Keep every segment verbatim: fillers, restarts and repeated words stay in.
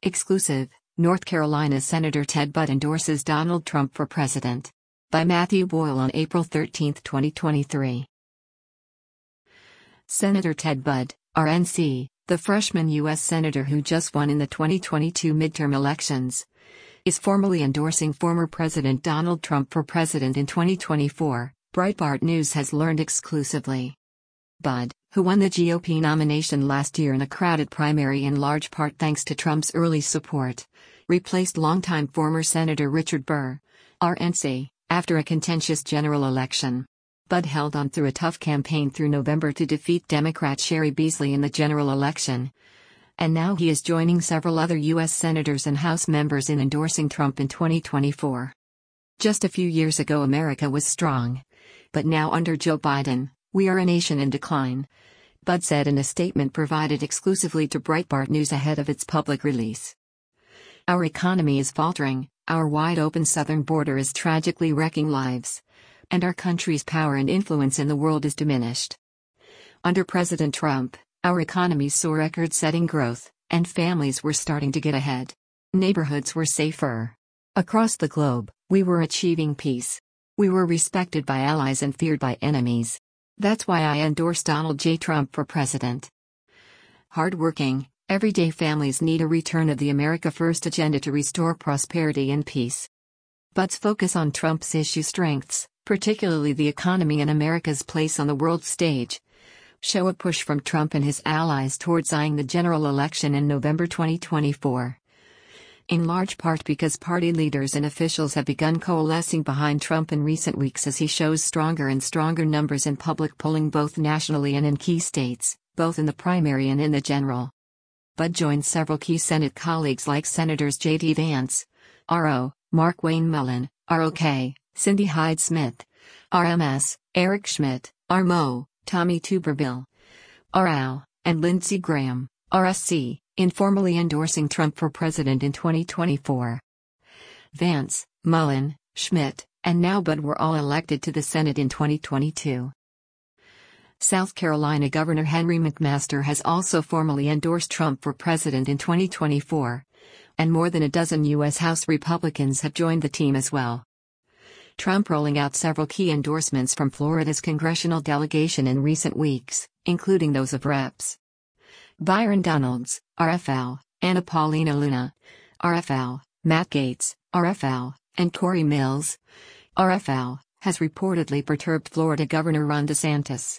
Exclusive, North Carolina Senator Ted Budd endorses Donald Trump for president. By Matthew Boyle on April thirteenth, twenty twenty-three. Senator Ted Budd, R N C, the freshman U S senator who just won in the twenty twenty-two midterm elections, is formally endorsing former President Donald Trump for president in twenty twenty-four, Breitbart News has learned exclusively. Budd, who won the G O P nomination last year in a crowded primary in large part thanks to Trump's early support, replaced longtime former Senator Richard Burr, R N C, after a contentious general election. Budd held on through a tough campaign through November to defeat Democrat Cheri Beasley in the general election. And now he is joining several other U S senators and House members in endorsing Trump in twenty twenty-four. Just a few years ago America was strong. But now under Joe Biden, we are a nation in decline, Budd said in a statement provided exclusively to Breitbart News ahead of its public release. Our economy is faltering, our wide-open southern border is tragically wrecking lives, and our country's power and influence in the world is diminished. Under President Trump, our economy saw record-setting growth, and families were starting to get ahead. Neighborhoods were safer. Across the globe, we were achieving peace. We were respected by allies and feared by enemies. That's why I endorse Donald J. Trump for president. Hard-working, everyday families need a return of the America First agenda to restore prosperity and peace. Budd's focus on Trump's issue strengths, particularly the economy and America's place on the world stage, show a push from Trump and his allies towards eyeing the general election in November twenty twenty-four. In large part because party leaders and officials have begun coalescing behind Trump in recent weeks as he shows stronger and stronger numbers in public polling both nationally and in key states, both in the primary and in the general. Budd joined several key Senate colleagues like Senators J D Vance, R O, Markwayne Mullin, R O K, Cindy Hyde-Smith, R M S, Eric Schmidt, R M O, Tommy Tuberville, R L, and Lindsey Graham, R S C, in formally endorsing Trump for president in twenty twenty-four. Vance, Mullin, Schmidt, and now Budd were all elected to the Senate in twenty twenty-two. South Carolina Governor Henry McMaster has also formally endorsed Trump for president in twenty twenty-four, and more than a dozen U S House Republicans have joined the team as well. Trump rolling out several key endorsements from Florida's congressional delegation in recent weeks, including those of Reps Byron Donalds, R F L, Anna Paulina Luna, R F L, Matt Gaetz, R F L, and Corey Mills, R F L, has reportedly perturbed Florida Governor Ron DeSantis.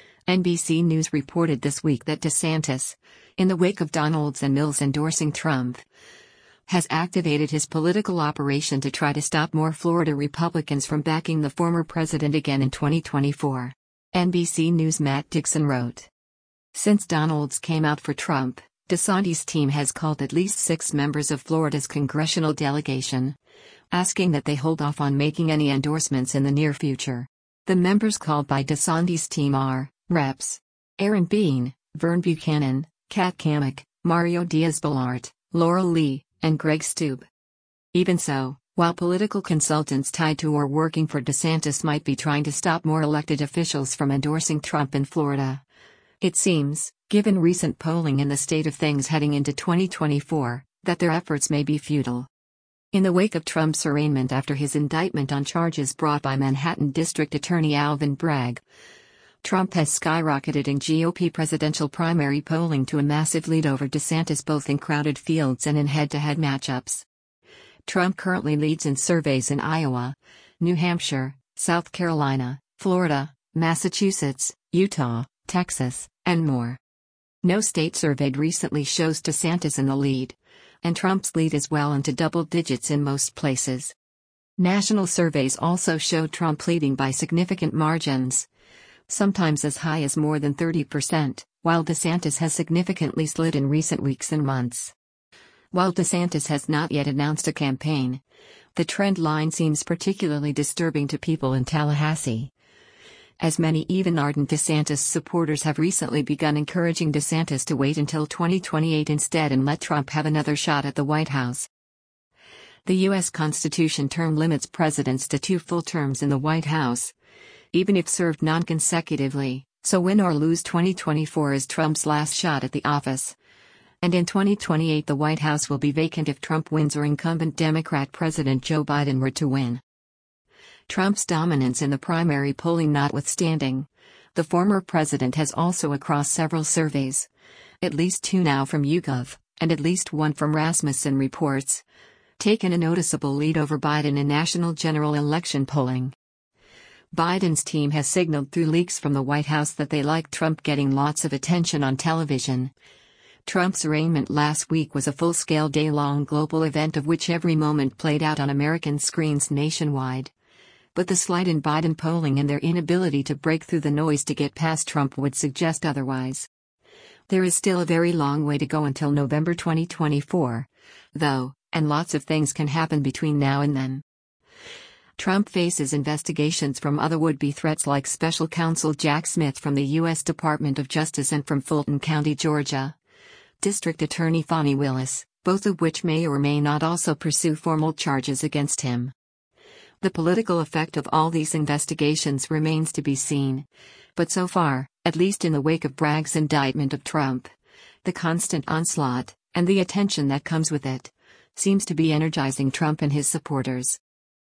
N B C News reported this week that DeSantis, in the wake of Donalds and Mills endorsing Trump, has activated his political operation to try to stop more Florida Republicans from backing the former president again in twenty twenty-four. N B C News' Matt Dixon wrote. Since Donalds came out for Trump, DeSantis' team has called at least six members of Florida's congressional delegation, asking that they hold off on making any endorsements in the near future. The members called by DeSantis' team are Reps Aaron Bean, Vern Buchanan, Kat Cammack, Mario Diaz-Balart, Laurel Lee, and Greg Stube. Even so, while political consultants tied to or working for DeSantis might be trying to stop more elected officials from endorsing Trump in Florida, it seems, given recent polling in the state of things heading into twenty twenty-four, that their efforts may be futile. In the wake of Trump's arraignment after his indictment on charges brought by Manhattan District Attorney Alvin Bragg, Trump has skyrocketed in G O P presidential primary polling to a massive lead over DeSantis both in crowded fields and in head-to-head matchups. Trump currently leads in surveys in Iowa, New Hampshire, South Carolina, Florida, Massachusetts, Utah, Texas, and more. No state surveyed recently shows DeSantis in the lead, and Trump's lead is well into double digits in most places. National surveys also show Trump leading by significant margins, sometimes as high as more than thirty percent, while DeSantis has significantly slid in recent weeks and months. While DeSantis has not yet announced a campaign, the trend line seems particularly disturbing to people in Tallahassee, as many even ardent DeSantis supporters have recently begun encouraging DeSantis to wait until twenty twenty-eight instead and let Trump have another shot at the White House. The U S Constitution term limits presidents to two full terms in the White House, even if served non-consecutively, so win or lose twenty twenty-four is Trump's last shot at the office. And in twenty twenty-eight, the White House will be vacant if Trump wins or incumbent Democrat President Joe Biden were to win. Trump's dominance in the primary polling notwithstanding, the former president has also, across several surveys, at least two now from YouGov, and at least one from Rasmussen Reports, taken a noticeable lead over Biden in national general election polling. Biden's team has signaled through leaks from the White House that they like Trump getting lots of attention on television. Trump's arraignment last week was a full-scale day-long global event of which every moment played out on American screens nationwide. But the slide in Biden polling and their inability to break through the noise to get past Trump would suggest otherwise. There is still a very long way to go until November twenty twenty-four, though, and lots of things can happen between now and then. Trump faces investigations from other would-be threats like Special Counsel Jack Smith from the U S Department of Justice and from Fulton County, Georgia, District Attorney Fani Willis, both of which may or may not also pursue formal charges against him. The political effect of all these investigations remains to be seen, but so far, at least in the wake of Bragg's indictment of Trump, the constant onslaught, and the attention that comes with it, seems to be energizing Trump and his supporters.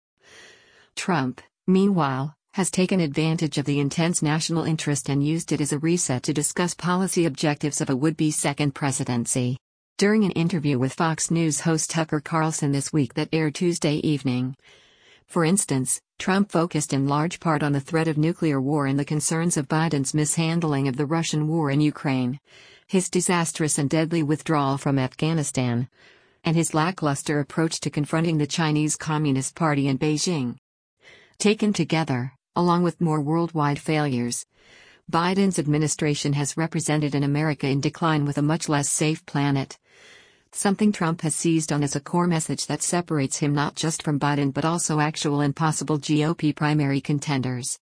Trump, meanwhile, has taken advantage of the intense national interest and used it as a reset to discuss policy objectives of a would-be second presidency. During an interview with Fox News host Tucker Carlson this week that aired Tuesday evening, for instance, Trump focused in large part on the threat of nuclear war and the concerns of Biden's mishandling of the Russian war in Ukraine, his disastrous and deadly withdrawal from Afghanistan, and his lackluster approach to confronting the Chinese Communist Party in Beijing. Taken together, along with more worldwide failures, Biden's administration has represented an America in decline with a much less safe planet. Something Trump has seized on as a core message that separates him not just from Biden but also actual and possible G O P primary contenders.